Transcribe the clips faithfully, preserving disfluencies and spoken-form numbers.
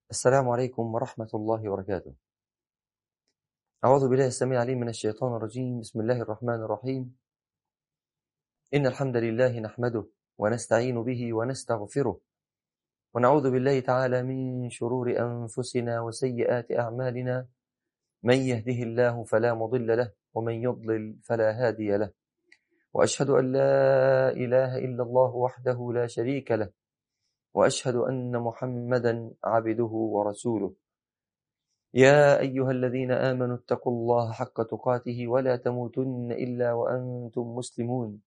السلام عليكم ورحمة الله وبركاته. أعوذ بالله السميع العليم من الشيطان الرجيم. بسم الله الرحمن الرحيم. إن الحمد لله نحمده ونستعين به ونستغفره ونعوذ بالله تعالى من شرور أنفسنا وسيئات أعمالنا. من يهده الله فلا مضل له ومن يضلل فلا هادي له، وأشهد أن لا إله إلا الله وحده لا شريك له، وأشهد أن محمدا عبده ورسوله. يا أيها الذين آمنوا اتقوا الله حق تقاته ولا تموتن إلا وأنتم مسلمون.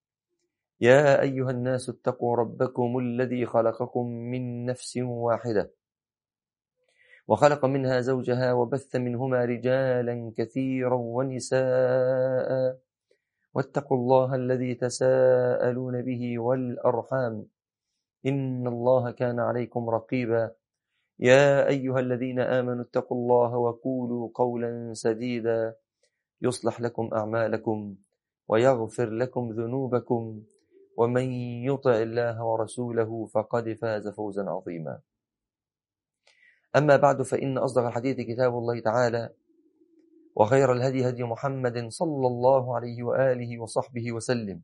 يا أيها الناس اتقوا ربكم الذي خلقكم من نفس واحدة وخلق منها زوجها وبث منهما رجالا كثيرا ونساء، واتقوا الله الذي تساءلون به والأرحام إن الله كان عليكم رقيبا. يا أيها الذين آمنوا اتقوا الله وقولوا قولا سديدا يصلح لكم أعمالكم ويغفر لكم ذنوبكم، ومن يطع الله ورسوله فقد فاز فوزا عظيما. أما بعد، فإن أصدق الحديث كتاب الله تعالى، وخير الهدي هدي محمد صلى الله عليه وآله وصحبه وسلم،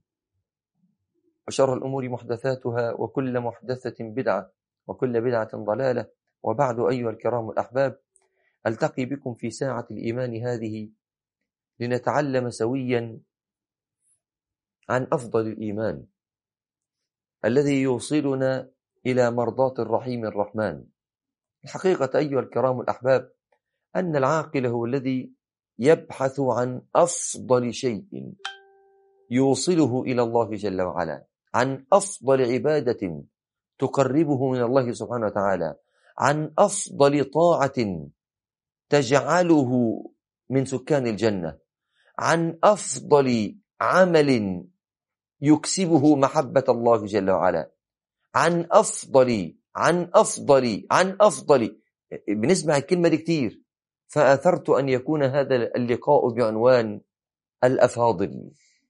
وشر الأمور محدثاتها، وكل محدثة بدعة، وكل بدعة ضلالة. وبعد، أيها الكرام الأحباب، ألتقي بكم في ساعة الإيمان هذه لنتعلم سويا عن أفضل الإيمان الذي يوصلنا إلى مرضاة الرحيم الرحمن. الحقيقة أيها الكرام الأحباب، أن العاقل هو الذي يبحث عن أفضل شيء يوصله إلى الله جل وعلا، عن أفضل عبادة تقربه من الله سبحانه وتعالى، عن أفضل طاعة تجعله من سكان الجنة، عن أفضل عمل يكسبه محبة الله جل وعلا، عن أفضل عن أفضل عن أفضل بنسمع الكلمة دي كتير، فأثرت أن يكون هذا اللقاء بعنوان الأفاضل.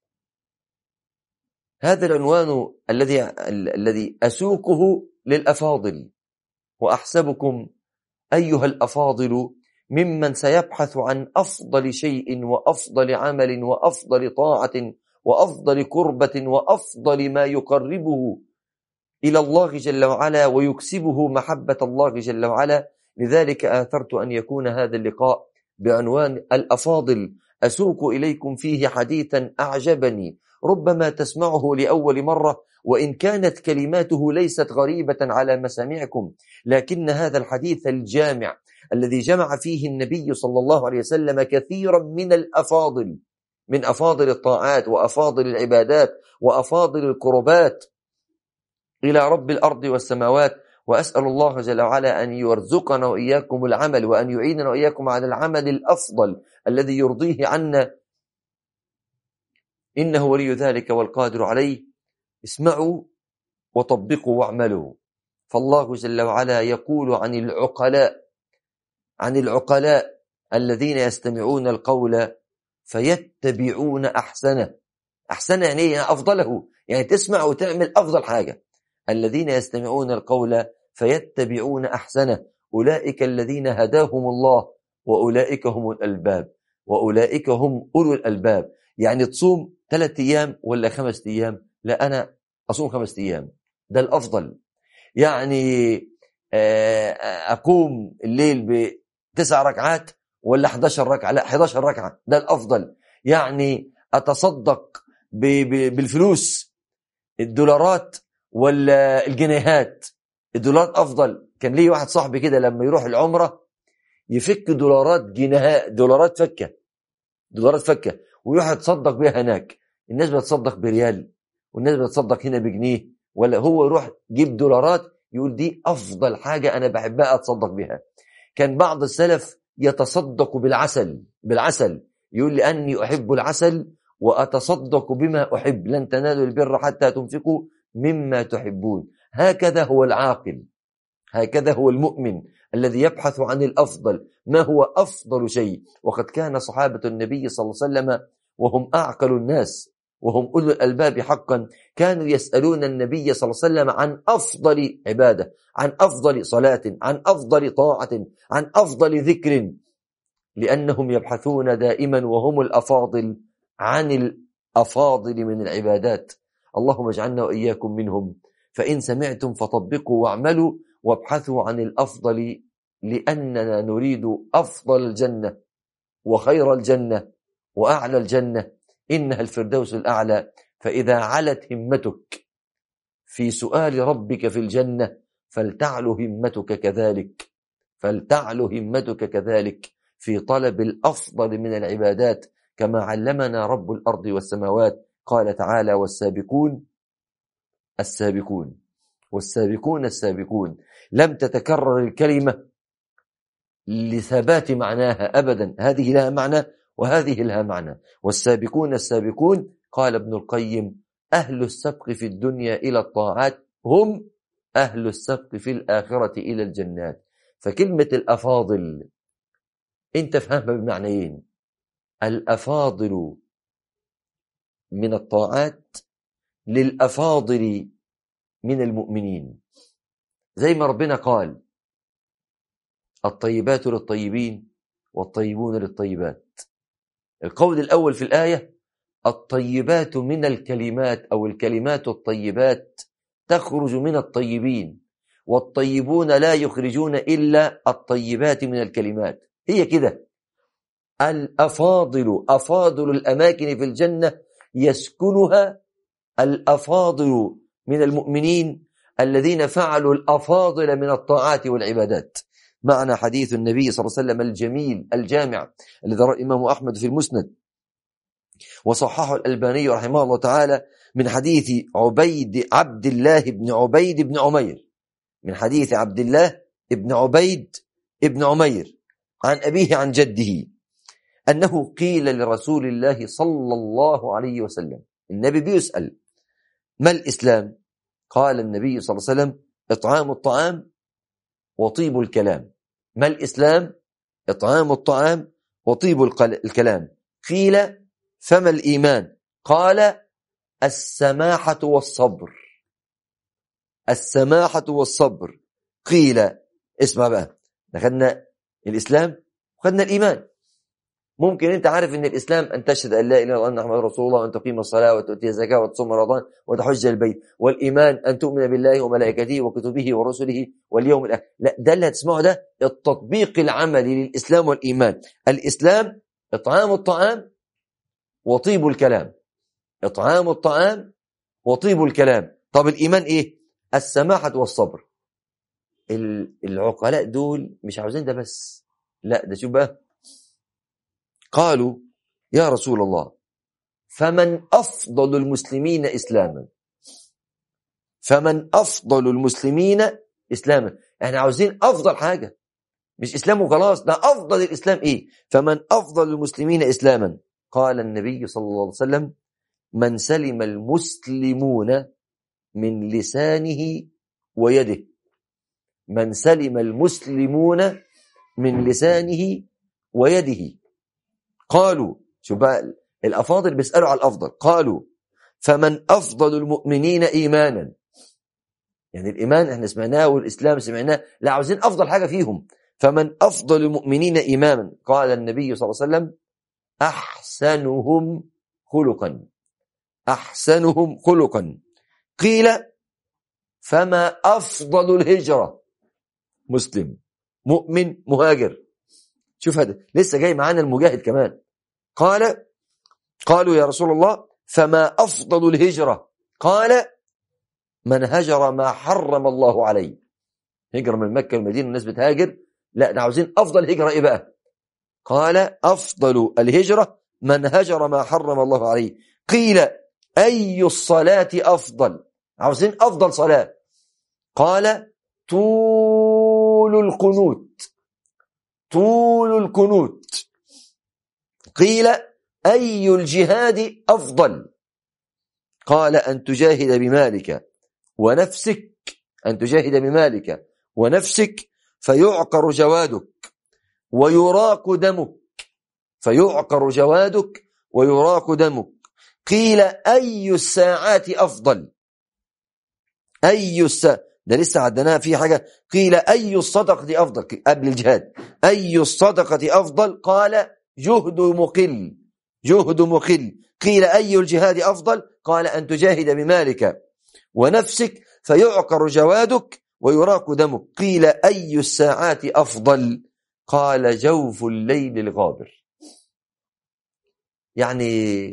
هذا العنوان الذي الذي أسوقه للأفاضل، وأحسبكم أيها الأفاضل ممن سيبحث عن أفضل شيء وأفضل عمل وأفضل طاعة وأفضل قربة وأفضل ما يقربه إلى الله جل وعلا ويكسبه محبة الله جل وعلا. لذلك آثرت أن يكون هذا اللقاء بعنوان الأفاضل، أسوق إليكم فيه حديثا أعجبني، ربما تسمعه لأول مرة، وإن كانت كلماته ليست غريبة على مسامعكم، لكن هذا الحديث الجامع الذي جمع فيه النبي صلى الله عليه وسلم كثيرا من الأفاضل، من أفاضل الطاعات وأفاضل العبادات وأفاضل القربات إلى رب الأرض والسماوات. وأسأل الله جل وعلا أن يرزقنا وإياكم العمل، وأن يعيننا وإياكم على العمل الأفضل الذي يرضيه عنا، إنه ولي ذلك والقادر عليه. اسمعوا وطبقوا واعملوا. فالله جل وعلا يقول عن العقلاء عن العقلاء الذين يستمعون القول فيتبعون أحسنه. أحسنه يعني إيه؟ أفضله، يعني تسمع وتعمل أفضل حاجة. الذين يستمعون القول فيتبعون أحسنه أولئك الذين هداهم الله وأولئك هم الألباب وأولئك هم أولو الألباب. يعني تصوم ثلاثة أيام ولا خمس أيام؟ لا، أنا أصوم خمس أيام، ده الأفضل. يعني أقوم الليل بتسع ركعات ولا أحد عشر ركعة؟ لا، أحد عشر ركعة، ده الأفضل. يعني أتصدق بالفلوس، الدولارات ولا الجنيهات؟ الدولارات أفضل. كان لي واحد صاحبي كده لما يروح العمرة يفك دولارات جنيهات، دولارات فكة دولارات فكة ويروح يتصدق بها هناك. الناس بتصدق بريال والناس بتصدق هنا بجنيه، ولا هو يروح يجيب دولارات يقول دي أفضل حاجة أنا بحبها أتصدق بها. كان بعض السلف يتصدق بالعسل بالعسل يقول لأني أحب العسل وأتصدق بما أحب، لن تنالوا البر حتى تنفقوا مما تحبون. هكذا هو العاقل، هكذا هو المؤمن الذي يبحث عن الأفضل، ما هو أفضل شيء. وقد كان صحابة النبي صلى الله عليه وسلم وهم أعقل الناس وهم أولو الألباب حقا كانوا يسألون النبي صلى الله عليه وسلم عن أفضل عبادة، عن أفضل صلاة، عن أفضل طاعة، عن أفضل ذكر، لأنهم يبحثون دائما وهم الأفاضل عن الأفاضل من العبادات. اللهم اجعلنا وإياكم منهم. فإن سمعتم فطبقوا واعملوا وابحثوا عن الأفضل، لأننا نريد أفضل الجنة وخير الجنة وأعلى الجنة، إنها الفردوس الأعلى. فإذا علت همتك في سؤال ربك في الجنة فلتعل همتك كذلك، فلتعل همتك كذلك في طلب الأفضل من العبادات، كما علمنا رب الأرض والسماوات. قال تعالى: والسابقون السابقون والسابقون السابقون. لم تتكرر الكلمة لثبات معناها أبدا، هذه لها معنى وهذه لها معنى. والسابقون السابقون، قال ابن القيم: أهل السبق في الدنيا إلى الطاعات هم أهل السبق في الآخرة إلى الجنات. فكلمة الأفاضل انت فهمها بمعنيين: الأفاضل من الطاعات للأفاضل من المؤمنين، زي ما ربنا قال: الطيبات للطيبين والطيبون للطيبات. القول الأول في الآية: الطيبات من الكلمات أو الكلمات الطيبات تخرج من الطيبين، والطيبون لا يخرجون إلا الطيبات من الكلمات. هي كده، الأفاضل أفاضل الأماكن في الجنة يسكنها الأفاضل من المؤمنين الذين فعلوا الأفاضل من الطاعات والعبادات. معنى حديث النبي صلى الله عليه وسلم الجميل الجامع الذي رواه الإمام أحمد في المسند وصححه الألباني رحمه الله تعالى، من حديث عبيد عبد الله بن عبيد بن عمير، من حديث عبد الله بن عبيد بن عمير عن أبيه عن جده، أنه قيل لرسول الله صلى الله عليه وسلم، النبي بيسأل: ما الإسلام؟ قال النبي صلى الله عليه وسلم: إطعام الطعام وطيب الكلام. ما الإسلام؟ إطعام الطعام وطيب الكلام. قيل: فما الإيمان؟ قال: السماحة والصبر. السماحة والصبر. قيل: اسمع بقى، دخلنا الإسلام وخدنا الإيمان. ممكن انت عارف ان الاسلام ان تشهد ان لا اله الا الله وان محمد رسول الله وان تقيم الصلاه وتؤتي الزكاه وتصوم رمضان وتحج البيت، والايمان ان تؤمن بالله وملائكته وكتبه ورسله واليوم الاخر. لا، ده اللي هتسمعه ده التطبيق العملي للاسلام والايمان. الاسلام اطعام الطعام وطيب الكلام، اطعام الطعام وطيب الكلام. طب الايمان ايه؟ السماحه والصبر. العقلاء دول مش عاوزين ده بس، لا ده شوف بقى، قالوا: يا رسول الله، فمن أفضل المسلمين إسلاما؟ فمن أفضل المسلمين إسلاما؟ احنا عاوزين أفضل حاجة، مش إسلام وخلاص، ده أفضل الإسلام إيه؟ فمن أفضل المسلمين إسلاما؟ قال النبي صلى الله عليه وسلم: من سلم المسلمون من لسانه ويده. من سلم المسلمون من لسانه ويده. قالوا، شوف بقى الأفاضل بيسألوا على الأفضل، قالوا: فمن أفضل المؤمنين إيمانا؟ يعني الإيمان احنا سمعناه والإسلام سمعناه، لا عاوزين أفضل حاجة فيهم. فمن أفضل المؤمنين إيمانا؟ قال النبي صلى الله عليه وسلم: أحسنهم خلقا. أحسنهم خلقا. قيل: فما أفضل الهجرة؟ مسلم مؤمن مهاجر. شوف هذا لسه جاي معانا المجاهد كمان. قال قالوا: يا رسول الله، فما أفضل الهجرة؟ قال: من هجر ما حرم الله عليه. هجر من مكة المدينة الناس بتهاجر، لا ده عاوزين أفضل هجرة إيه بقى؟ قال: أفضل الهجرة من هجر ما حرم الله عليه. قيل: أي الصلاة أفضل؟ عاوزين أفضل صلاة. قال: طول القنوت. طول القنوت. قيل: أي الجهاد أفضل؟ قال: أن تجاهد بمالك ونفسك، أن تجاهد بمالك ونفسك فيعقر جوادك ويراق دمك. فيعقر جوادك ويراق دمك. قيل أي الساعات أفضل؟ أي الساعات، ده لسه عدناها في حاجة. قيل أي الصدقة أفضل قبل الجهاد، أي الصدقة أفضل؟ قال جهد مقل، جهد مقل. قيل أي الجهاد أفضل؟ قال أن تجاهد بمالك ونفسك فيعقر جوادك ويراق دمك. قيل أي الساعات أفضل؟ قال جوف الليل الغابر. يعني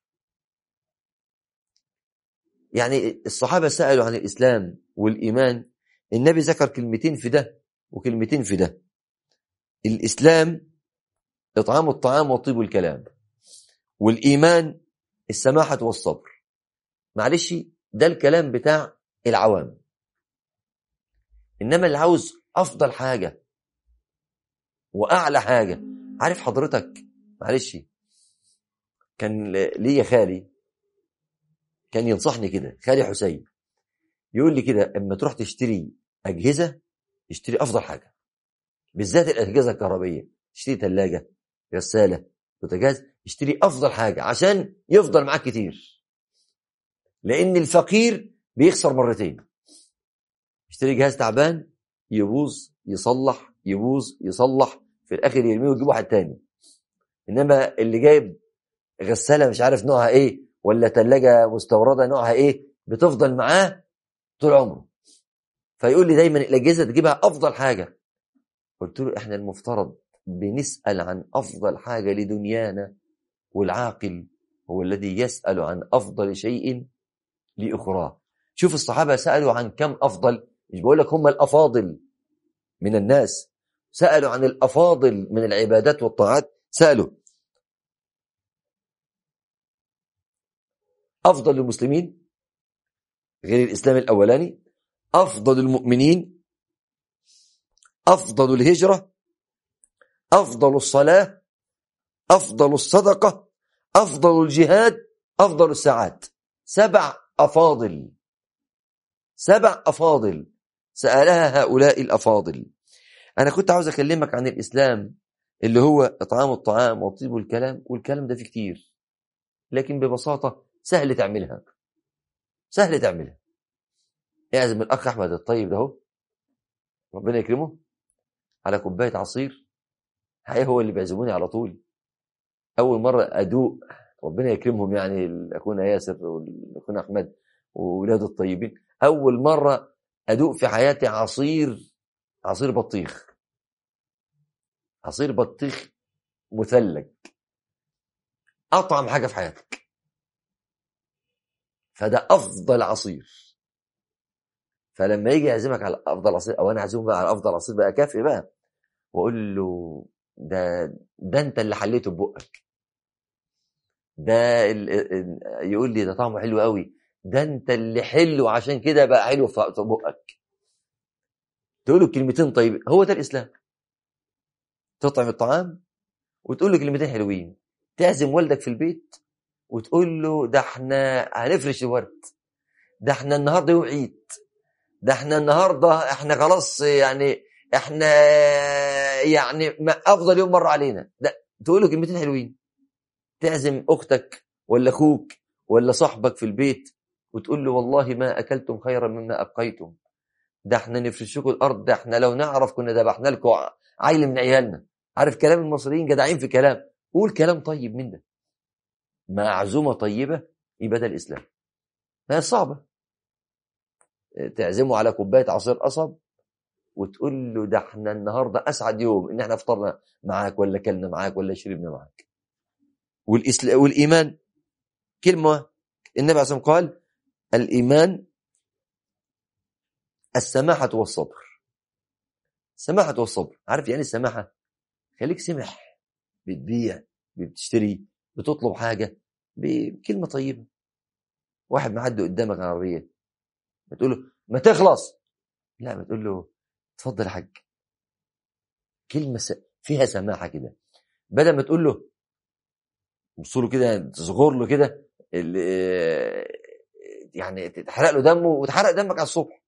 يعني الصحابة سألوا عن الإسلام والإيمان، النبي ذكر كلمتين في ده وكلمتين في ده. الإسلام إطعام الطعام وطيب الكلام، والإيمان السماحة والصبر. معلش ده الكلام بتاع العوام، إنما اللي عاوز أفضل حاجة وأعلى حاجة. عارف حضرتك، معلش كان لي خالي كان ينصحني كده، خالي حسين يقول لي كده: اما تروح تشتري أجهزة اشتري أفضل حاجة، بالذات الأجهزة الكهربائية. اشتري ثلاجة، غسالة، بوتاجاز، اشتري أفضل حاجة عشان يفضل معاك كتير، لأن الفقير بيخسر مرتين. اشتري جهاز تعبان يبوظ يصلح يبوظ يصلح، في الآخر يرميه ويجيب واحد تاني. إنما اللي جايب غسالة مش عارف نوعها إيه، ولا ثلاجة مستوردة نوعها إيه، بتفضل معاه طول عمره. فيقول لي دايما الأجهزة تجيبها أفضل حاجة. قلت له إحنا المفترض بنسأل عن أفضل حاجة لدنيانا، والعاقل هو الذي يسأل عن أفضل شيء لأخراه. شوف الصحابة سألوا عن كم أفضل، مش بقول لك هم الأفاضل من الناس، سألوا عن الأفاضل من العبادات والطاعات. سألوا أفضل المسلمين غير الإسلام الأولاني، أفضل المؤمنين، أفضل الهجرة، أفضل الصلاة، أفضل الصدقة، أفضل الجهاد، أفضل الساعات. سبع أفاضل، سبع أفاضل سألها هؤلاء الأفاضل. أنا كنت عاوز أكلمك عن الإسلام اللي هو إطعام الطعام وطيب الكلام، والكلام ده فيه كتير، لكن ببساطة سهل تعملها، سهل تعملها. اعزم الأخ أحمد الطيب ده هو، ربنا يكرمه، على كوباية عصير. حقيقة هو اللي بيعزموني على طول. أول مرة أدوق، ربنا يكرمهم، يعني أخونا ياسر وأخونا أحمد وولاده الطيبين، أول مرة أدوق في حياتي عصير، عصير بطيخ، عصير بطيخ مثلج، أطعم حاجة في حياتك. فده أفضل عصير. فلما يجي يعزمك على أفضل عصير، أو أنا أعزمه بقى على أفضل عصير بقى كافي بقى، وأقول له ده ده أنت اللي حليته ببقك، ده ال... يقول لي ده طعمه حلو قوي، ده أنت اللي حلو عشان كده بقى حلو في بقك. تقول له كلمتين طيبين، هو ده الإسلام. تطعم الطعام وتقول له كلمتين حلوين. تعزم والدك في البيت وتقول له ده احنا هنفرش الورد، ده احنا النهارده يوم عيد، ده احنا النهارده احنا خلاص يعني احنا يعني افضل يوم مر علينا. ده تقول له كلمتين حلوين. تعزم اختك ولا اخوك ولا صاحبك في البيت وتقول له والله ما اكلتم خيرا مما ابقيتم، ده احنا نفرش لكم الارض، ده احنا لو نعرف كنا ذبحنا لكم عيل من عيالنا. عارف كلام المصريين جدعين في كلام. قول كلام طيب من ده، معزومه طيبه، يبقى ده الاسلام. ما هي صعبه. تعزمه على كوبايه عصير قصب وتقول له ده احنا النهارده اسعد يوم ان احنا فطرنا معاك ولا كلنا معاك ولا شربنا معاك. والإسلام والايمان كلمه، النبي عليه الصلاه والسلام قال الايمان السماحه والصبر. السماحه والصبر، عارف يعني السماحه؟ خليك سمح، بتبيع، بتشتري، بتطلب حاجه بكلمه طيبه. واحد معدي قدامك عربيه بتقول له ما تخلص، لا بتقول له اتفضل يا حاج. كلمه فيها سماحه كده، بدل ما تقول له تبص له كده، تصغر له كده، يعني تحرق له دمه وتحرق دمك على الصبح.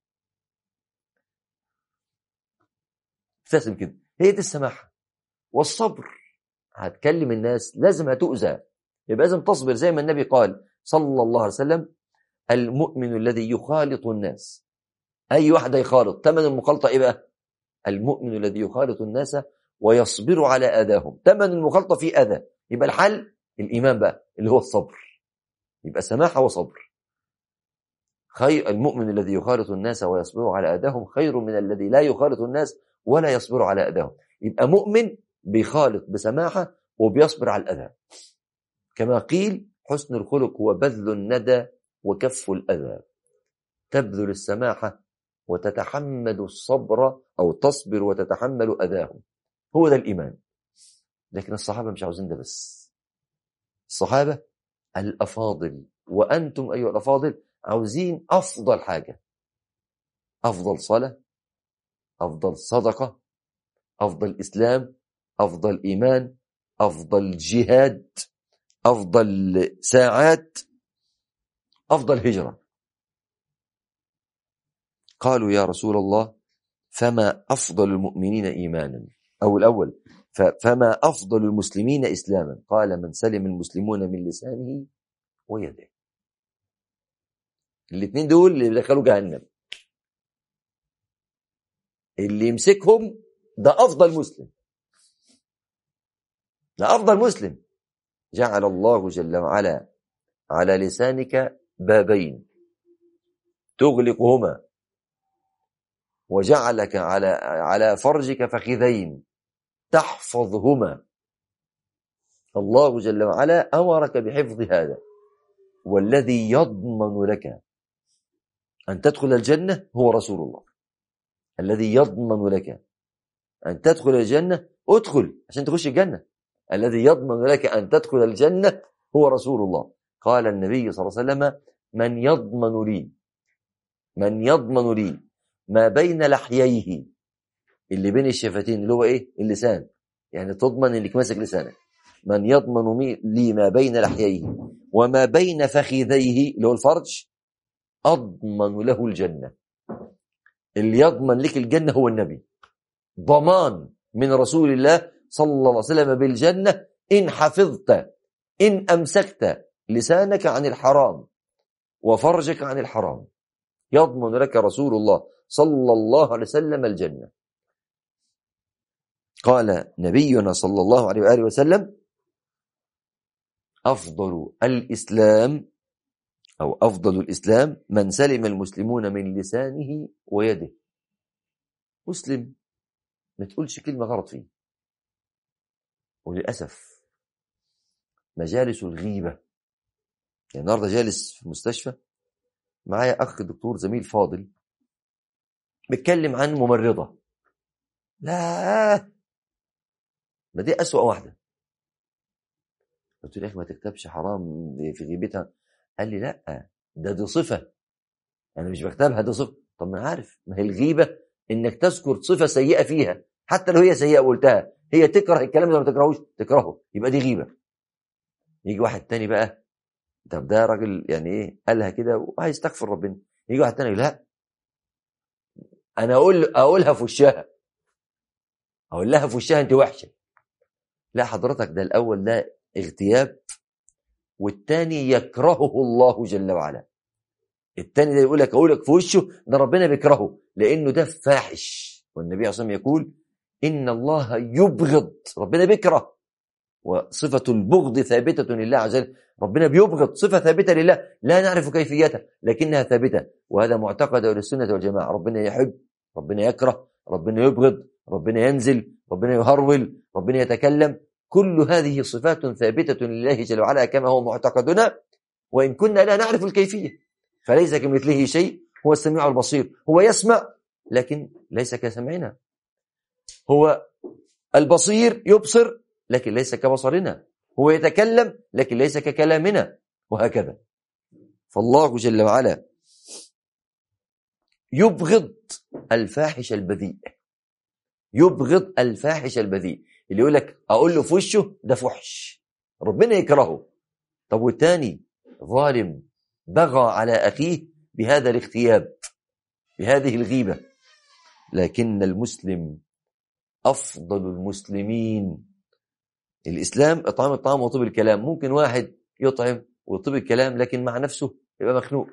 ابتسم كده، هي دي السماحه والصبر. هتكلم الناس لازم هتؤذى، يبقى لازم تصبر زي ما النبي قال صلى الله عليه وسلم: المؤمن الذي يخالط الناس. أي واحد يخالط، ثمن المخالطة إيه بقى؟ المؤمن الذي يخالط الناس ويصبر على أذاهم. ثمن المخالطة في أذى، يبقى الحل الإيمان بقى اللي هو الصبر، يبقى سماحة وصبر. خير المؤمن الذي يخالط الناس ويصبر على أذاهم خير من الذي لا يخالط الناس ولا يصبر على أذاهم. يبقى مؤمن بيخالط بسماحة وبيصبر على الأذى. كما قيل: حسن الخلق هو بذل الندى وكف الأذى. تبذل السماحة وتتحمل الصبر، أو تصبر وتتحمل أذاهم. هو ده الإيمان. لكن الصحابة مش عاوزين ده بس. الصحابة الأفاضل وأنتم أيها الأفاضل عاوزين أفضل حاجة: أفضل صلاة، أفضل صدقة، أفضل إسلام، أفضل إيمان، أفضل جهاد، أفضل ساعات، أفضل هجرة. قالوا: يا رسول الله، فما أفضل المؤمنين إيمانا؟ أو الأول، فما أفضل المسلمين إسلاما؟ قال: من سلم المسلمون من لسانه ويده. الاثنين دول اللي دخلوا جهنم، اللي يمسكهم ده أفضل مسلم، ده أفضل مسلم. جعل الله جل وعلا على لسانك بابين تغلقهما، وجعلك على على فرجك فخذين تحفظهما. الله جل وعلا أمرك بحفظ هذا. والذي يضمن لك أن تدخل الجنة هو رسول الله. الذي يضمن لك أن تدخل الجنة، ادخل عشان تخش الجنة. الذي يضمن لك أن تدخل الجنة هو رسول الله. قال النبي صلى الله عليه وسلم: من يضمن لي من يضمن لي ما بين لحييه، اللي بين الشفتين اللي هو ايه؟ اللسان، يعني تضمن انك ماسك لسانك. من يضمن لي ما بين لحييه وما بين فخذيه اللي هو الفرج، أضمن له الجنة. اللي يضمن لك الجنة هو النبي. ضمان من رسول الله صلى الله عليه وسلم بالجنة إن حفظت، إن أمسكت لسانك عن الحرام وفرجك عن الحرام، يضمن لك رسول الله صلى الله عليه وسلم الجنة. قال نبينا صلى الله عليه وآله وسلم: أفضل الإسلام أو أفضل الإسلام من سلم المسلمون من لسانه ويده. مسلم ما تقولش كلمة غلط فيه. وللأسف مجالس الغيبة، يعني النهارده جالس في المستشفى معايا أخ دكتور زميل فاضل بيتكلم عن ممرضة. لا، ما دي أسوأ واحدة. قلت له: يا أخي ما تكتبش حرام في غيبتها. قال لي: لا، ده دي صفة، أنا مش بكتبها، دي صفة. طب ما أنا عارف، ما هي الغيبة إنك تذكر صفة سيئة فيها، حتى لو هي سيئة وقلتها، هي تكره الكلام ده ما تكرهوش، تكرهه، يبقى دي غيبة. يجي واحد تاني بقى، طب ده راجل يعني إيه قالها كده وهيستغفر ربنا. يجي واحد تاني: لا، أنا أقول أقولها في وشها، أقول لها في وشها أنت وحشة. لا حضرتك، ده الأول ده اغتياب، والتاني يكرهه الله جل وعلا. التاني ده يقول لك اقول لك في وشه، ده ربنا بيكرهه لانه ده فاحش. والنبي عليه الصلاه والسلام يقول: ان الله يبغض، ربنا بيكره. وصفه البغض ثابته لله عز وجل. ربنا بيبغض، صفه ثابته لله لا نعرف كيفيتها لكنها ثابته، وهذا معتقد اهل السنه والجماعه. ربنا يحب، ربنا يكره، ربنا يبغض، ربنا ينزل، ربنا يهرول، ربنا يتكلم. كل هذه صفات ثابته لله جل وعلا كما هو معتقدنا، وان كنا لا نعرف الكيفيه. فليس كمثله شيء، هو السميع البصير. هو يسمع لكن ليس كسمعنا، هو البصير يبصر لكن ليس كبصرنا، هو يتكلم لكن ليس ككلامنا، وهكذا. فالله جل وعلا يبغض الفاحش البذيء، يبغض الفاحش البذيء اللي يقول لك اقول له في وشه ده فحش، ربنا يكرهه. طب والتاني ظالم بغى على أخيه بهذا الاغتياب، بهذه الغيبة. لكن المسلم أفضل المسلمين. الإسلام إطعام الطعام وطيب الكلام. ممكن واحد يطعم وطيب الكلام، لكن مع نفسه يبقى مخنوق.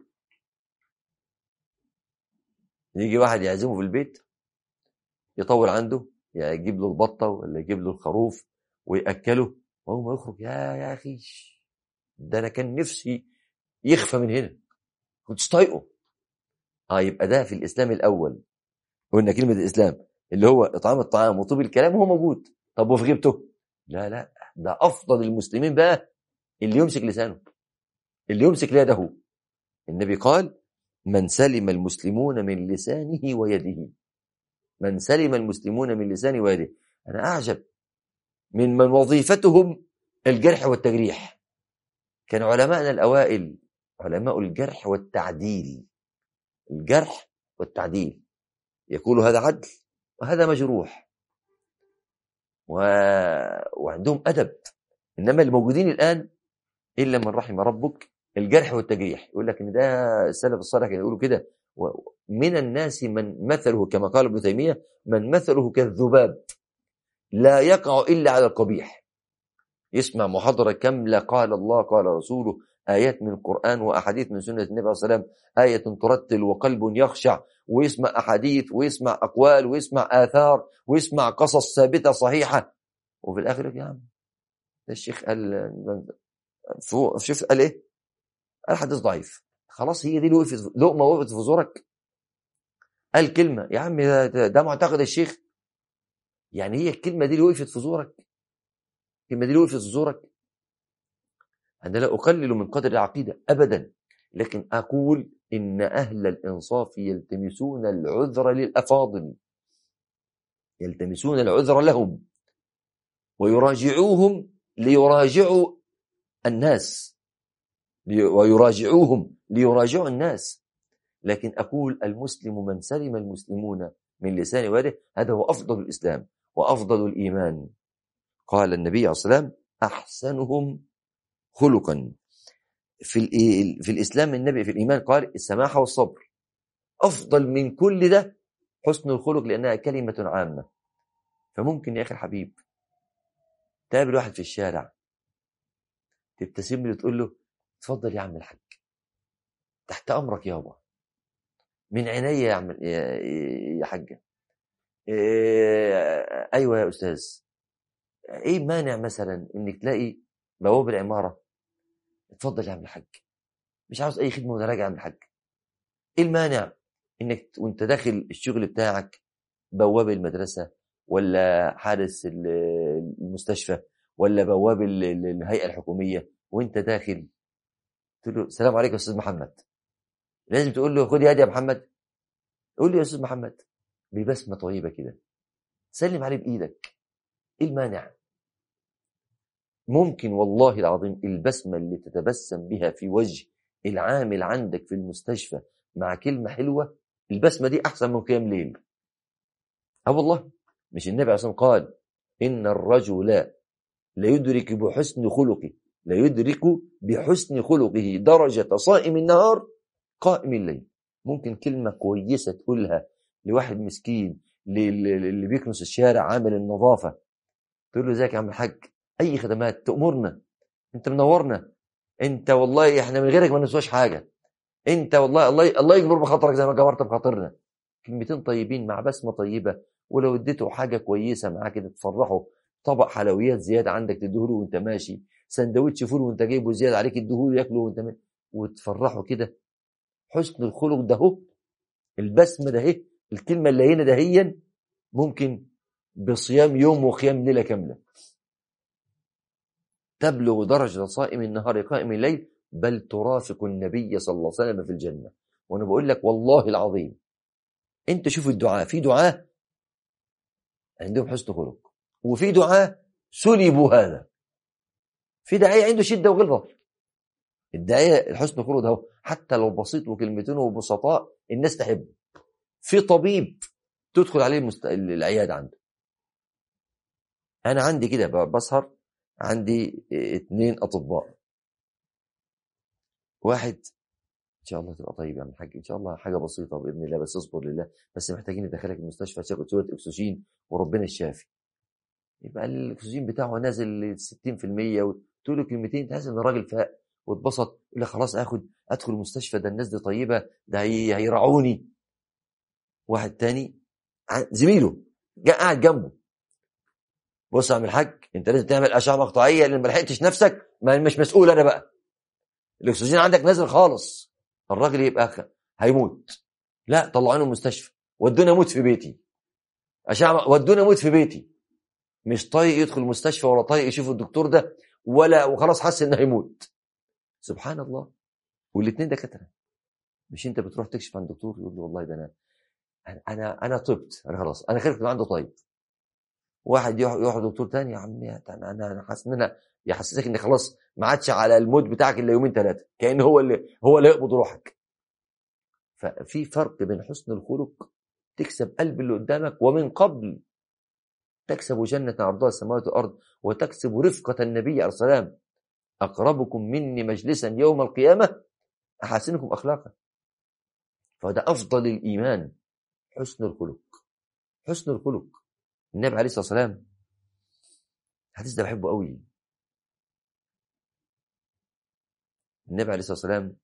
يجي واحد يعزمه في البيت، يطول عنده، يعني يجيب له البطة ولا يجيب له الخروف ويأكله، وهو ما يخرج، يا يا أخي ده أنا كان نفسي يخفى من هنا، كنت طايقه. اه يبقى ده في الإسلام الأول. قلنا كلمة الإسلام اللي هو إطعام الطعام وطيب الكلام وهو موجود. طب وفي غيبته؟ لا لا، ده أفضل المسلمين بقى اللي يمسك لسانه، اللي يمسك يده. النبي قال: من سلم المسلمون من لسانه ويده. من سلم المسلمون من لسانه ويده. أنا أعجب من من وظيفتهم الجرح والتجريح. كان علماءنا الأوائل علماء الجرح والتعديل. الجرح والتعديل، يقول هذا عدل وهذا مجروح، و... وعندهم أدب. إنما الموجودين الآن إلا من رحم ربك الجرح والتجريح. يقول لك إن ده السلف الصالح كانوا يقولوا كده: من الناس من مثله كما قال ابن تيمية: من مثله كالذباب لا يقع إلا على القبيح. يسمع محاضرة كاملة قال الله قال رسوله، آيات من القرآن وأحاديث من سنة النبي صلى الله عليه وسلم، آية ترتل وقلب يخشع، ويسمع أحاديث ويسمع أقوال ويسمع آثار ويسمع قصص ثابتة صحيحة، وفي الآخر يا عم ده الشيخ قال فوق، شوف قال إيه؟ قال حديث ضعيف. خلاص هي دي اللي وقفت، لقمة وقفت في زورك. قال كلمة يا عم ده, ده, ده معتقد الشيخ، يعني هي الكلمة دي اللي وقفت في زورك؟ الكلمة دي اللي وقفت في زورك؟ أنا لا أقلل من قدر العقيدة أبدا، لكن أقول إن أهل الإنصاف يلتمسون العذر للأفاضل، يلتمسون العذر لهم ويراجعوهم ليراجعوا الناس، ويراجعوهم ليراجعوا الناس. لكن أقول المسلم من سلم المسلمون من لسان ويده، هذا هو أفضل الإسلام وأفضل الإيمان. قال النبي عليه الصلاة والسلام: أحسنهم خلقا. في, في الإسلام النبي في الإيمان قال السماحة والصبر. أفضل من كل ده حسن الخلق، لأنها كلمة عامة. فممكن يا أخي الحبيب تقابل واحد في الشارع، تبتسم له تقول له: اتفضل يا عم الحاج، تحت أمرك يابا، من عينيا يا عم يا حاجة، إيه أيوة يا أستاذ. إيه مانع مثلا إنك تلاقي بواب العمارة: اتفضل يا عم الحاج، مش عاوز أي خدمة وأنا راجع يا عم الحاج. إيه المانع إنك وأنت داخل الشغل بتاعك بواب المدرسة ولا حارس المستشفى ولا بواب الهيئة الحكومية، وانت داخل تقول له: السلام عليكم يا أستاذ محمد. لازم تقول له: خد يا يا محمد، قول لي يا أستاذ محمد ببسمة طيبة كده، سلم عليه بإيدك. إيه المانع؟ ممكن والله العظيم البسمة اللي تتبسم بها في وجه العامل عندك في المستشفى مع كلمة حلوة، البسمة دي أحسن من قيام ليل. اه والله، مش النبي عليه الصلاة والسلام قال: إن الرجل لا يدرك بحسن خلقه لا يدرك بحسن خلقه درجة صائم النهار قائم الليل. ممكن كلمة كويسة تقولها لواحد مسكين اللي بيكنس الشارع عامل النظافة، تقول له: ازيك يا عم الحاج، أي خدمات تأمرنا، أنت منورنا، أنت والله إحنا من غيرك ما نسواش حاجة، أنت والله الله الله يجبر بخاطرك زي ما جبرت بخاطرنا. كلمتين طيبين مع بسمة طيبة، ولو اديته حاجة كويسة معاه كده تفرحه، طبق حلويات زيادة عندك تديهوله وانت ماشي، سندوتش فول وانت جايبه زيادة عليك تديهوله ياكله وانت ماشي وتفرحه كده. حسن الخلق ده هو البسمة ده هي الكلمة اللي هنا ده هي ممكن بصيام يوم وقيام ليلة كاملة تبلغ درجة صائم النهار قائم الليل، بل ترافق النبي صلى الله عليه وسلم في الجنة. وانا بقول لك والله العظيم، انت شوف الدعاء، في دعاء عندهم حسن خلق، وفي دعاء سلبوا هذا، في داعية عنده شدة وغلظة. الداعية الحسن خلق ده حتى لو بسيط وكلمتين وبسطاء الناس تحبه. في طبيب تدخل عليه المست... العيادة عنده. أنا عندي كده بسهر، عندي اتنين أطباء، واحد إن شاء الله تبقى طيب يا عم الحاج، إن شاء الله حاجة بسيطة بإذن الله، بس اصبر لله، بس محتاجين ندخلك المستشفى تاخد شوية أكسجين وربنا الشافي. يبقى الأكسجين بتاعه نازل ستين في المية، وتقول له كلمتين تحس إن الراجل فاق واتبسط، يقول لك خلاص اخد ادخل المستشفى، ده الناس دي طيبه، ده هي- هيرعوني. واحد تاني زميله جاء قاعد جنبه، بص يا عم الحاج انت لازم تعمل اشعه مقطعيه لان ما لحقتش نفسك، ما مش مسؤول انا بقى، الاكسجين عندك نازل خالص، الراجل يبقى خ... هيموت. لا طلعوني المستشفى، ودوني اموت في بيتي، اشعه ودوني اموت في بيتي، مش طايق يدخل المستشفى ولا طايق يشوف الدكتور ده ولا، وخلاص حس انه هيموت. سبحان الله. والاثنين دكاتره. مش انت بتروح تكشف عن دكتور يقول له والله ده انا انا انا طبت، انا خلاص انا خرجت من عنده طيب. واحد يروح دكتور تاني، يا عم انا انا حاسس ان انا، يحسسك ان خلاص ما عادش على المود بتاعك الا يومين ثلاثه، كأن هو اللي هو اللي يقبض روحك. ففي فرق بين حسن الخلق تكسب قلب اللي قدامك، ومن قبل تكسب جنة عرضها السماوات والارض، وتكسب رفقة النبي عليه الصلاة والسلام. اقربكم مني مجلسا يوم القيامة احاسنكم اخلاقا. فده افضل الايمان، حسن الخلق. حسن الخلق. النبي عليه الصلاة والسلام، الحديث ده بحبه قوي. النبي عليه الصلاة والسلام،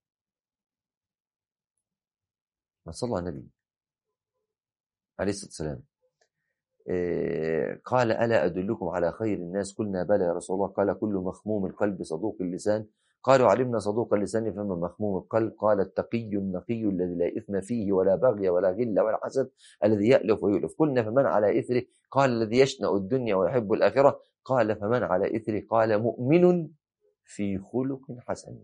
ما صلى على النبي عليه الصلاة والسلام، إيه قال ألا أدلكم على خير الناس؟ قلنا بلى يا رسول الله. قال كل مخموم القلب صدوق اللسان. قالوا علمنا صدوق اللسان فما مخموم القلب؟ قال التقي النقي الذي لا إثم فيه ولا بغي ولا غل ولا حسد، الذي يألف ويؤلف. قلنا فمن على إثره؟ قال الذي يشنأ الدنيا ويحب الآخرة. قال فمن على إثره؟ قال مؤمن في خلق حسن.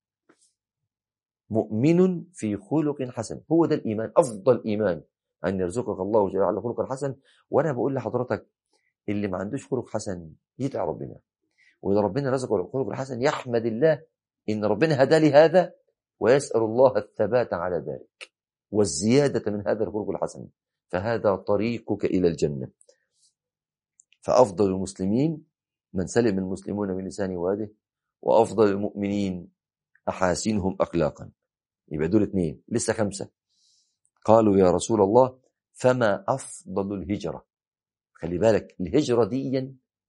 مؤمن في خلق حسن. هو ده الإيمان، أفضل إيمان، أن يرزقك الله جل وعلا خلقا حسن. وأنا بقول لحضرتك اللي ما عندوش خلق حسن يدعي ربنا، وإذا ربنا رزقه الخلق الحسن يحمد الله إن ربنا هدى لي هذا، ويسأل الله الثبات على ذلك والزيادة من هذا الخلق الحسن، فهذا طريقك إلى الجنة. فأفضل المسلمين من سلم المسلمون من لسانه ويده، وأفضل المؤمنين أحاسنهم أخلاقا. يبقى دول اثنين، لسه خمسة. قالوا يا رسول الله فما أفضل الهجرة؟ خلي بالك الهجرة دي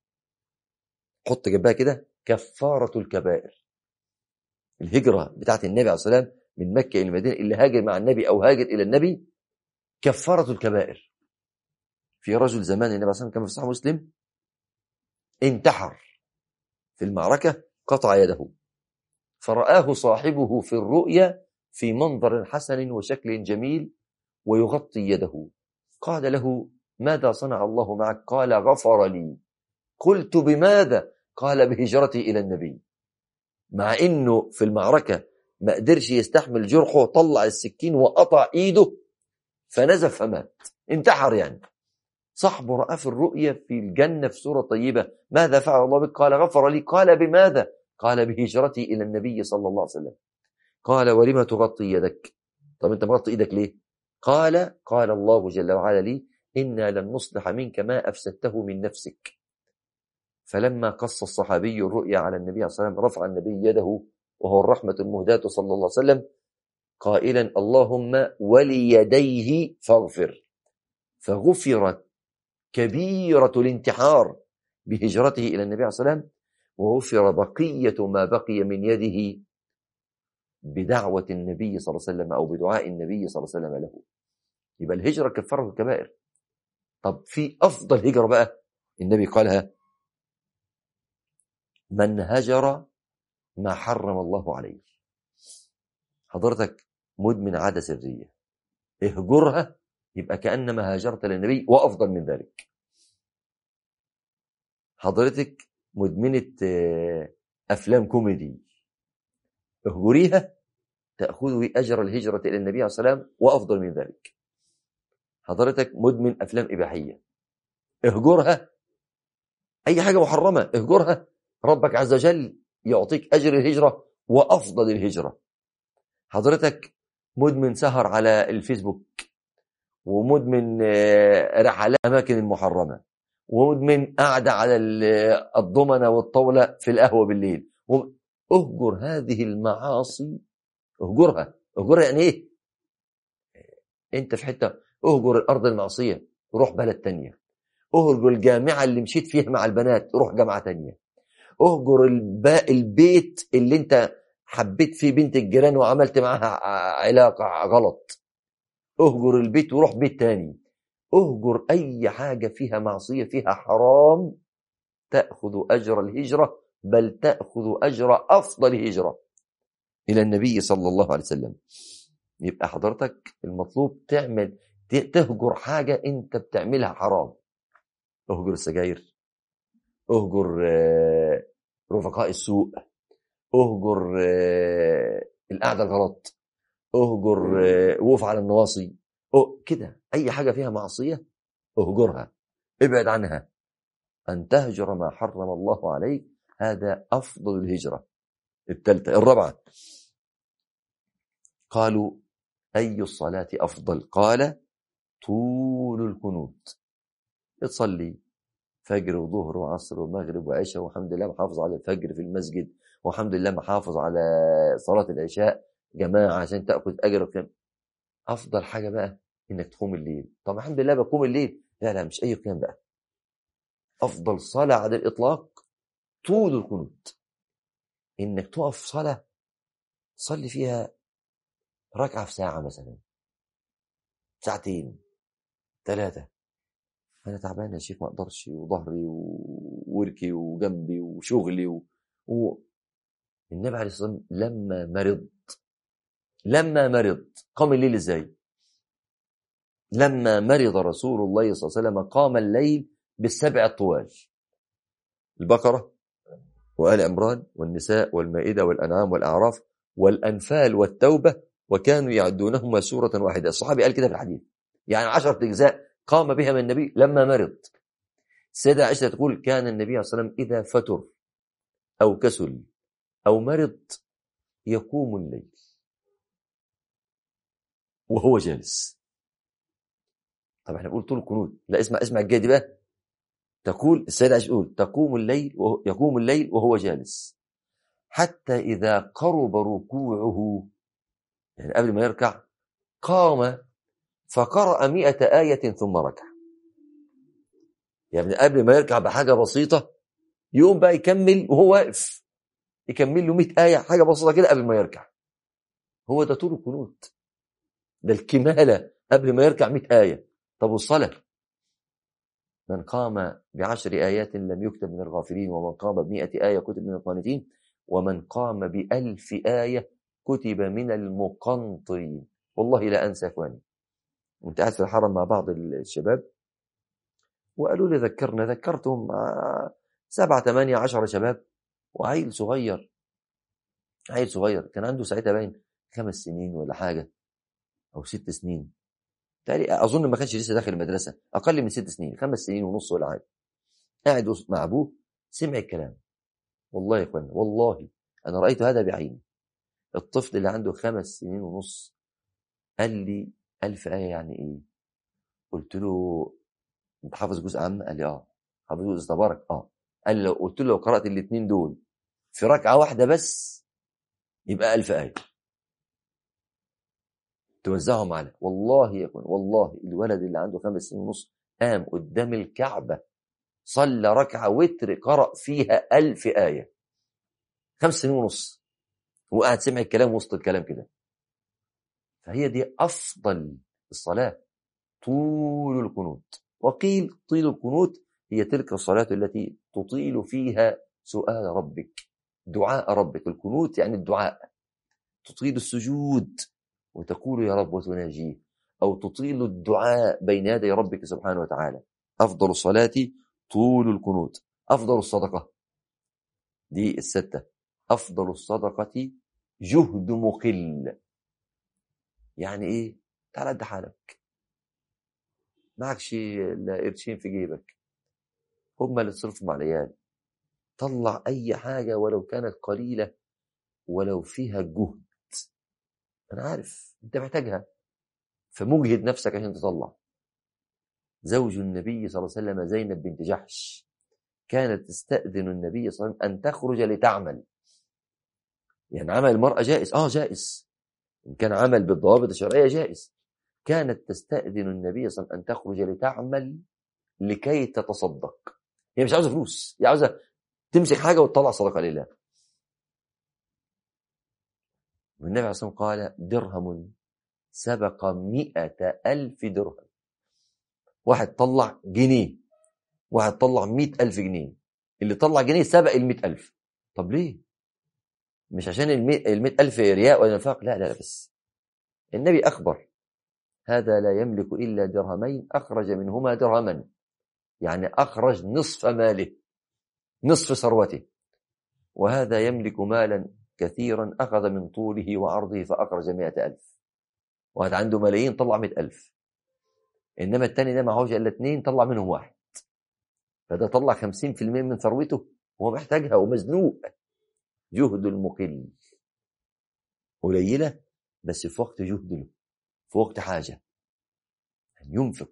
حط جنبها كده كفارة الكبائر. الهجرة بتاعت النبي عليه الصلاة والسلام من مكة إلى المدينة، اللي هاجر مع النبي أو هاجر إلى النبي، كفارة الكبائر. في رجل زمان النبي عليه الصلاة والسلام كما في صحيح مسلم انتحر في المعركة، قطع يده، فرآه صاحبه في الرؤيا في منظر حسن وشكل جميل ويغطي يده. قال له ماذا صنع الله معك؟ قال غفر لي. قلت بماذا؟ قال بهجرتي إلى النبي. مع إنه في المعركة ما قدرش يستحمل جرحه، طلع السكين وقطع إيده فنزف فمات، انتحر يعني. صاحبه رأى في الرؤيا في الجنة في سورة طيبة، ماذا فعل الله بك؟ قال غفر لي. قال بماذا؟ قال بهجرتي إلى النبي صلى الله عليه وسلم. قال ولما تغطي يدك؟ طب انت مغطي ايدك ليه؟ قال قال الله جل وعلا لي إنا لن نصلح منك ما أفسدته من نفسك. فلما قص الصحابي الرؤيا على النبي صلى الله عليه وسلم، رفع النبي يده وهو الرحمة المهداة صلى الله عليه وسلم قائلا اللهم وليديه فاغفر. فغفرت كبيرة الانتحار بهجرته إلى النبي عليه الصلاة والسلام، وغفر بقية ما بقي من يده بدعوة النبي صلى الله عليه وسلم أو بدعاء النبي صلى الله عليه وسلم له. يبقى الهجرة كفارة الكبائر. طب في أفضل هجرة بقى النبي قالها، من هجر ما حرم الله عليه. حضرتك مدمن عادة سرية، اهجرها يبقى كأنما هاجرت للنبي وأفضل من ذلك. حضرتك مدمنة أفلام كوميدي، اهجريها تأخذي أجر الهجرة إلى النبي عليه الصلاة والسلام وأفضل من ذلك. حضرتك مدمن أفلام إباحية، اهجرها، أي حاجة محرمة اهجرها، ربك عز وجل يعطيك أجر الهجرة وأفضل الهجرة. حضرتك مدمن سهر على الفيسبوك، ومدمن رحلات أماكن المحرمة، ومدمن قاعدة على الضمنة والطاولة في القهوة بالليل، اهجر هذه المعاصي، اهجرها. اهجرها يعني ايه؟ انت في حتة، اهجر الأرض المعصية روح بلد تانية، اهجر الجامعة اللي مشيت فيها مع البنات روح جامعة تانية، اهجر البيت اللي انت حبيت في بنت الجيران وعملت معاها علاقة غلط، اهجر البيت وروح بيت تاني. اهجر أي حاجة فيها معصية فيها حرام، تأخذ أجر الهجرة، بل تأخذ أجر أفضل هجرة إلى النبي صلى الله عليه وسلم. يبقى حضرتك المطلوب تعمل تهجر حاجة أنت بتعملها حرام. اهجر السجاير، اهجر رفقاء السوء، اهجر القعدة الغلط، اهجر وقوف على النواصي، كده أي حاجة فيها معصية اهجرها، ابعد عنها. أن تهجر ما حرم الله عليك، هذا أفضل الهجرة. الثالثة الرابعة، قالوا أي الصلاة أفضل؟ قال طول القنوت. تصلي فجر وظهر وعصر ومغرب وعشاء، والحمد لله محافظ على الفجر في المسجد، والحمد لله محافظ على صلاة العشاء جماعة عشان تأخذ أجر. أفضل حاجة بقى إنك تقوم الليل. طب الحمد لله بقوم الليل، لا لا مش أي قيام بقى. أفضل صلاة على الإطلاق طول القنوت، إنك تقف صلاة صلي فيها ركعة في ساعة مثلا، ساعتين ثلاثة. أنا تعبان يا شيخ ما أقدرش، وظهري ووركي وجنبي وشغلي و... و... النبي عليه الصلاة والسلام لما مرض لما مرض قام الليل إزاي؟ لما مرض رسول الله صلى الله عليه وسلم قام الليل بالسبع الطوال: البقرة وآل عمران والنساء والمائدة والأنعام والأعراف والأنفال والتوبة، وكانوا يعدونهما سورة واحدة. الصحابي قال كده في الحديث، يعني عشرة أجزاء قام بها من النبي لما مرض. السيدة عائشة تقول كان النبي عليه الصلاة والسلام إذا فتر أو كسل أو مرض يقوم الليل وهو جالس. طب احنا بنقول طول القنوت، لا اسمع اسمع الجاي دي بقى. تقول السيدة عائشة تقول تقوم الليل وهو يقوم الليل وهو جالس حتى إذا قرب ركوعه، يعني قبل ما يركع قام فقرأ مئة آية ثم ركع. يعني قبل ما يركع بحاجة بسيطة يقوم بقى يكمل وهو واقف، يكمل له مئة آية حاجة بسيطة كده قبل ما يركع. هو ده طول القنوت، ده الكمالة قبل ما يركع مئة آية. طب والصلاة؟ من قام بعشر آيات لم يكتب من الغافلين، ومن قام بمئة آية كتب من القانتين، ومن قام بألف آية كتب من المقنطرين. والله لا أنسى أخواني، كنت قاعد في الحرم مع بعض الشباب وقالوا لي ذكرنا، ذكرتهم سبعة ثمانية عشر شباب وعيل صغير، عيل صغير كان عنده ساعتها باين خمس سنين ولا حاجة أو ست سنين تقريبا، أظن ما كانش لسه داخل المدرسة، أقل من ست سنين، خمس سنين ونص ولا حاجة. قاعد مع أبوه سمع الكلام. والله يا إخوان والله أنا رأيت هذا بعيني. الطفل اللي عنده خمس سنين ونص قال لي ألف آية يعني إيه؟ قلت له أنت حافظ جزء عام؟ قال لي آه. حافظ جزء تبارك؟ آه. قال لي لو قلت له لو قرأت الاثنين دول في ركعة واحدة بس يبقى ألف آية توزعهم على. والله يا إخوان والله الولد اللي عنده خمس سنين ونص قام قدام الكعبة صلى ركعة وتر قرأ فيها ألف آية، خمس سنين ونص، وقاعد سمع الكلام وسط الكلام كده. فهي دي أفضل الصلاة، طول القنوت. وقيل طيل القنوت هي تلك الصلاة التي تطيل فيها سؤال ربك، دعاء ربك. القنوت يعني الدعاء، تطيل السجود وتقول يا رب وتناجيه، أو تطيل الدعاء بين يدي ربك سبحانه وتعالى. أفضل الصلاة طول القنوت. أفضل الصدقة دي الستة. أفضل الصدقة جهد مقل. يعني إيه؟ تعال قد حالك، معكش لا قرشين في جيبك، هم اللي تصرفوا مع العيال، طلع أي حاجة ولو كانت قليلة ولو فيها جهد. أنا عارف أنت محتاجها فمجهد نفسك عشان تطلع. زوج النبي صلى الله عليه وسلم زينب بنت جحش كانت تستأذن النبي صلى الله عليه وسلم أن تخرج لتعمل. يعني عمل المرأة جائز، آه جائز، إن كان عمل بالضوابط الشرعية جائز. كانت تستأذن النبي صلى الله عليه وسلم أن تخرج لتعمل لكي تتصدق. هي مش عاوزة فلوس، هي عاوزة تمسك حاجة وتطلع صدقة لله. والنبي عليه الصلاة والسلام قال درهم سبق مئة ألف درهم. واحد طلع جنيه، واحد طلع مئة ألف جنيه، اللي طلع جنيه سبق المئة ألف. طب ليه؟ مش عشان المئة ألف رياء ولا نفاق، لا لا بس النبي أخبر هذا لا يملك إلا درهمين أخرج منهما درهما، يعني أخرج نصف ماله، نصف ثروته. وهذا يملك مالا كثيرا أخذ من طوله وعرضه فأخرج مئة ألف. وهذا عنده ملايين طلع مئة ألف. إنما التاني ده معهوش إلا اتنين طلع منهم واحد، فده طلع خمسين في المئة من ثروته وهو محتاجها ومزنوق. جهد المقل قليلة بس في وقت جهد له، في وقت حاجة أن ينفق.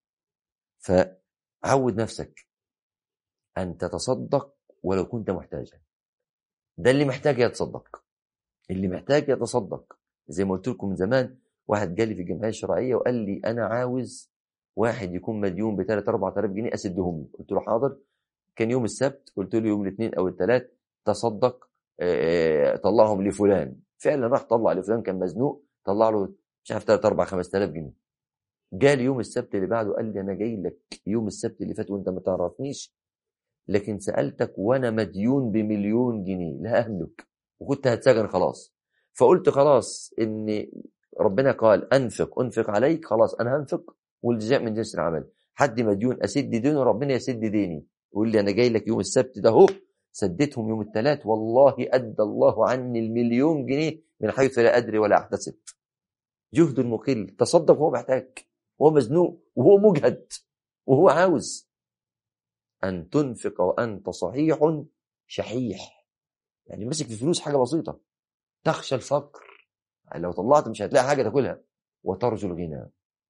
فعود نفسك أن تتصدق ولو كنت محتاجا. ده اللي محتاج يتصدق، اللي محتاج يتصدق. زي ما قلت لكم من زمان، واحد جالي في الجمعية الشرعية وقال لي أنا عاوز واحد يكون مديون بثلاث أربعة آلاف جنيه أسدهم له. قلت له حاضر. كان يوم السبت، قلت له يوم الاثنين أو الثلاث تصدق طلعهم لفلان. فعلا راح طلع لفلان كان مزنوق، طلع له مش عارف ثلاثة أربعة خمسة آلاف جنيه. جالي يوم السبت اللي بعده قال لي أنا جاي لك يوم السبت اللي فات وأنت ما تعرفنيش، لكن سألتك وأنا مديون بمليون جنيه لا أملك وكنت هتسجن خلاص. فقلت خلاص إن ربنا قال أنفق أنفق عليك، خلاص أنا هنفق والجزاء من جنس العمل. حد مديون أسد دينه ربنا يسد ديني. يقول لي أنا جاي لك يوم السبت ده هو، سديتهم يوم الثلاث والله أدى الله عني المليون جنيه من حيث لا أدري ولا أحتسب. جهد المقل تصدق وهو محتاج وهو مزنوق وهو مجهد وهو عاوز. أن تنفق وأنت صحيح شحيح، يعني مسك في فلوس حاجة بسيطة. تخشى الفقر، يعني لو طلعت مش هتلاقي حاجة تاكلها. وترجو الغنى.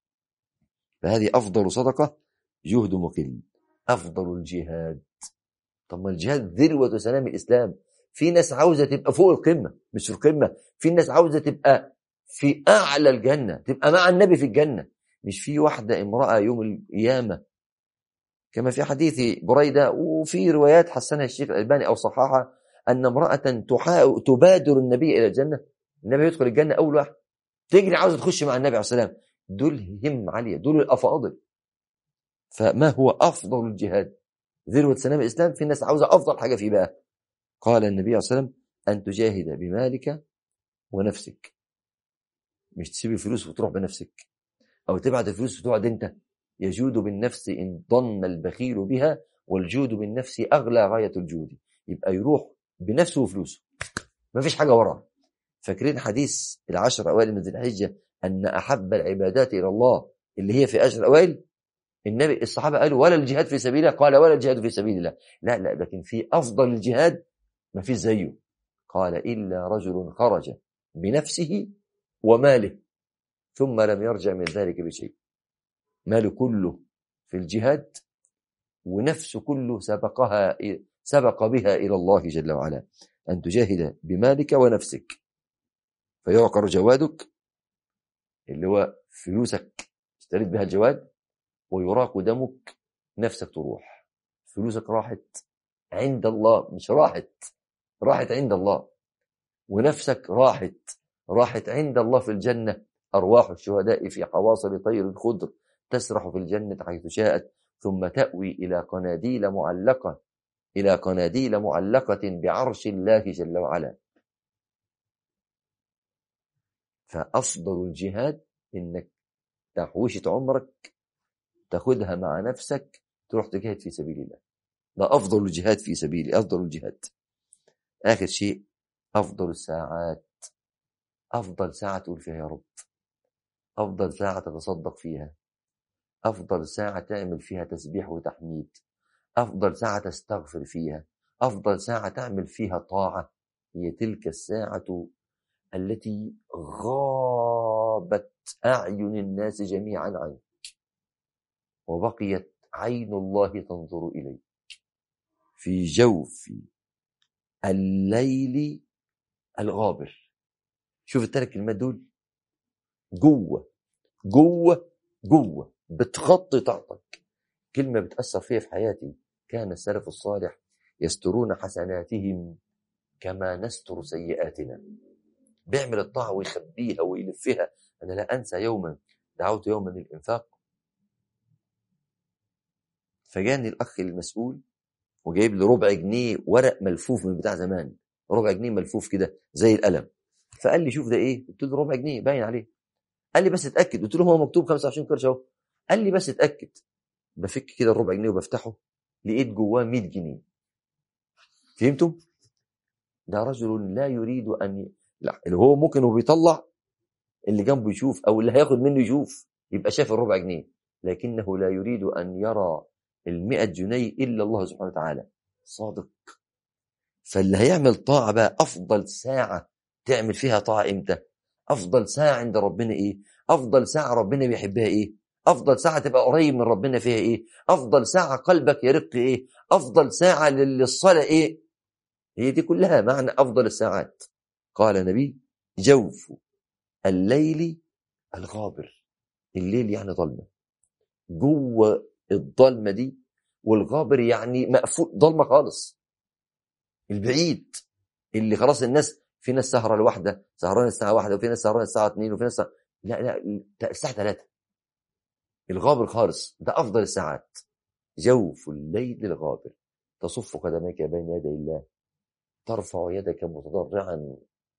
فهذه أفضل صدقة، جهد مقل. أفضل الجهاد. طب ما الجهاد ذروة سلام الإسلام. في ناس عاوزة تبقى فوق القمة مش في القمة. في ناس عاوزة تبقى في أعلى الجنة، تبقى مع النبي في الجنة. مش في واحدة امرأة يوم القيامة كما في حديث بريدة وفي روايات حسنها الشيخ الألباني أو صححها، أن امرأة تبادر النبي إلى الجنة. النبي يدخل الجنة أول واحد تجري عاوزة تخش مع النبي عليه السلام. دول هم عالية، دول الأفاضل. فما هو أفضل الجهاد؟ ذروة سلام الإسلام. في الناس عاوزة أفضل حاجة فيه بقى. قال النبي عليه السلام أن تجاهد بمالك ونفسك. مش تسيب الفلوس وتروح بنفسك أو تبعت الفلوس وتقعد أنت. يجود بالنفس إن ضن البخيل بها، والجود بالنفس أغلى غاية الجود. يبقى يروح بنفسه وفلوسه، ما فيش حاجة وراه. فاكرين حديث العشر أوائل من ذي الحجة أن أحب العبادات إلى الله اللي هي في عشر أوائل؟ النبي الصحابة قالوا ولا الجهاد في سبيل الله؟ قال ولا الجهاد في سبيل الله. لا لا، لكن في أفضل الجهاد ما فيش زيه. قال إلا رجل خرج بنفسه وماله ثم لم يرجع من ذلك بشيء. ماله كله في الجهاد ونفسه كله سبقها سبق بها إلى الله جل وعلا. أن تجاهد بمالك ونفسك فيعقر جوادك، اللي هو فلوسك اشتريت بها الجواد، ويراق دمك، نفسك تروح. فلوسك راحت عند الله، مش راحت راحت عند الله. ونفسك راحت راحت عند الله في الجنة. أرواح الشهداء في حواصل طير خضر تسرح في الجنة حيث شاءت، ثم تأوي إلى قناديل معلقة إلى قناديل معلقة بعرش الله جل وعلا. فأفضل الجهاد إنك تحويشة عمرك تاخدها مع نفسك تروح تجاهد في سبيل الله. ده أفضل الجهاد في سبيل أفضل الجهاد. آخر شيء أفضل الساعات. أفضل ساعة تقول فيها يا رب، أفضل ساعة تتصدق فيها، أفضل ساعة تعمل فيها تسبيح وتحميد، أفضل ساعة تستغفر فيها، أفضل ساعة تعمل فيها طاعة. هي تلك الساعة التي غابت أعين الناس جميعا عنك وبقيت عين الله تنظر إليك في جوف الليل الغابر. شوف الثلاث كلمات دول، جوه جوه جوه بتغطي طاقتك. كلمة بتأثر فيها في حياتي. كان السلف الصالح يسترون حسناتهم كما نستر سيئاتنا. بيعمل الطاعة ويخبيها ويلفها. أنا لا أنسى يوما دعوت يوما للإنفاق، فجاني الأخ المسؤول وجايب لي ربع جنيه ورق ملفوف من بتاع زمان، ربع جنيه ملفوف كده زي القلم. فقال لي شوف ده ايه؟ قلت له ربع جنيه باين عليه. قال لي بس اتاكد. قلت له هو مكتوب خمسة وعشرين قرش اهو. قال لي بس اتاكد. بفك كده الربع جنيه وبفتحه، لقيت جواه مية جنيه. فهمتوا؟ ده رجل لا يريد ان ي... لا اللي هو ممكن هو بيطلع اللي جنبه يشوف، او اللي هياخد منه يشوف، يبقى شاف الربع جنيه، لكنه لا يريد ان يرى المئة جنيه الا الله سبحانه وتعالى. صادق. فاللي هيعمل طاعة بقى، أفضل ساعة تعمل فيها طاعة إمتى؟ أفضل ساعة عند ربنا إيه؟ أفضل ساعة ربنا بيحبها إيه؟ أفضل ساعة تبقى قريب من ربنا فيها إيه؟ أفضل ساعة قلبك يرق إيه؟ أفضل ساعة للصلاة إيه؟ هي دي كلها معنى أفضل الساعات. قال النبي جوف الليل الغابر. الليل يعني ظلمة، جوه الظلمة دي، والغابر يعني مقفول ظلمة خالص، البعيد، اللي خلاص الناس، في ناس سهرة الواحدة سهران الساعة واحدة، وفي ناس سهران الساعة اتنين، وفي ناس سهران... لا لا الساعة ثلاثة، الغابر خالص، ده أفضل الساعات. جوف الليل الغابر تصف قدميك بين يدي الله، ترفع يدك متضرعا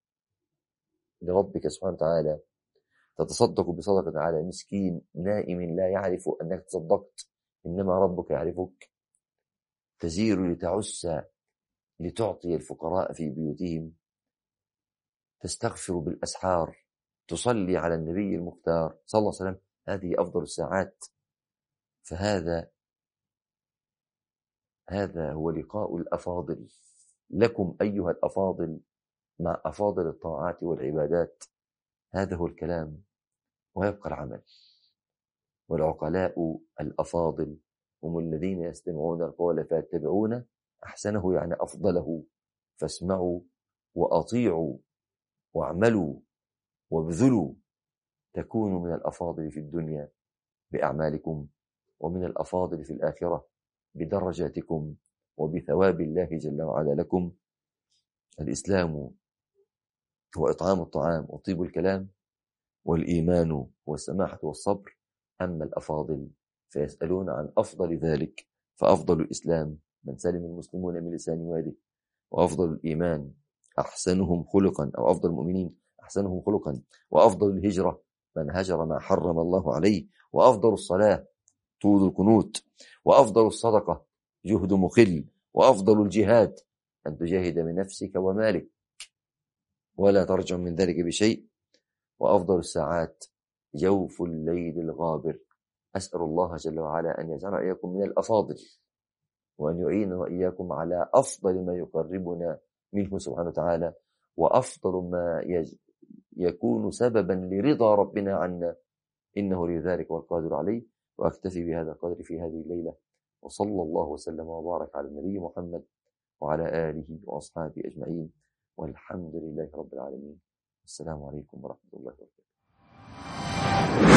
لربك سبحانه وتعالى، تتصدق بصدقة على مسكين نائم لا يعرف أنك تصدقت، إنما ربك يعرفك، تزير لتعس لتعطي الفقراء في بيوتهم، تستغفر بالأسحار، تصلي على النبي المختار صلى الله عليه وسلم. هذه أفضل الساعات. فهذا هذا هو لقاء الأفاضل لكم أيها الأفاضل مع أفاضل الطاعات والعبادات. هذا هو الكلام، ويبقى العمل. والعقلاء الأفاضل هم الذين يستمعون القول فيتبعون أحسنه، يعني أفضله. فاسمعوا وأطيعوا واعملوا وابذلوا، تكونوا من الأفاضل في الدنيا بأعمالكم، ومن الأفاضل في الآخرة بدرجاتكم وبثواب الله جل وعلا لكم. الإسلام هو إطعام الطعام وطيب الكلام، والإيمان هو السماحة والصبر. أما الأفاضل فيسألون عن أفضل ذلك، فأفضل الإسلام من سلم المسلمون من لسان ويده، وأفضل الإيمان أحسنهم خلقا، أو أفضل المؤمنين أحسنهم خلقا، وأفضل الهجرة من هجر ما حرم الله عليه، وأفضل الصلاة طول القنوت، وأفضل الصدقة جهد مخل، وأفضل الجهاد أن تجاهد من نفسك ومالك ولا ترجع من ذلك بشيء، وأفضل الساعات جوف الليل الغابر. أسأل الله جل وعلا أن يجعل إياكم من الأفاضل، وأن يعيننا وإياكم على أفضل ما يقربنا منه سبحانه وتعالى، وأفضل ما يكون سببا لرضا ربنا عنا، إنه لذلك والقادر عليه. وأكتفي بهذا القدر في هذه الليلة، وصلى الله وسلم وبارك على النبي محمد وعلى آله وأصحابه أجمعين، والحمد لله رب العالمين. السلام عليكم ورحمة الله وبركاته.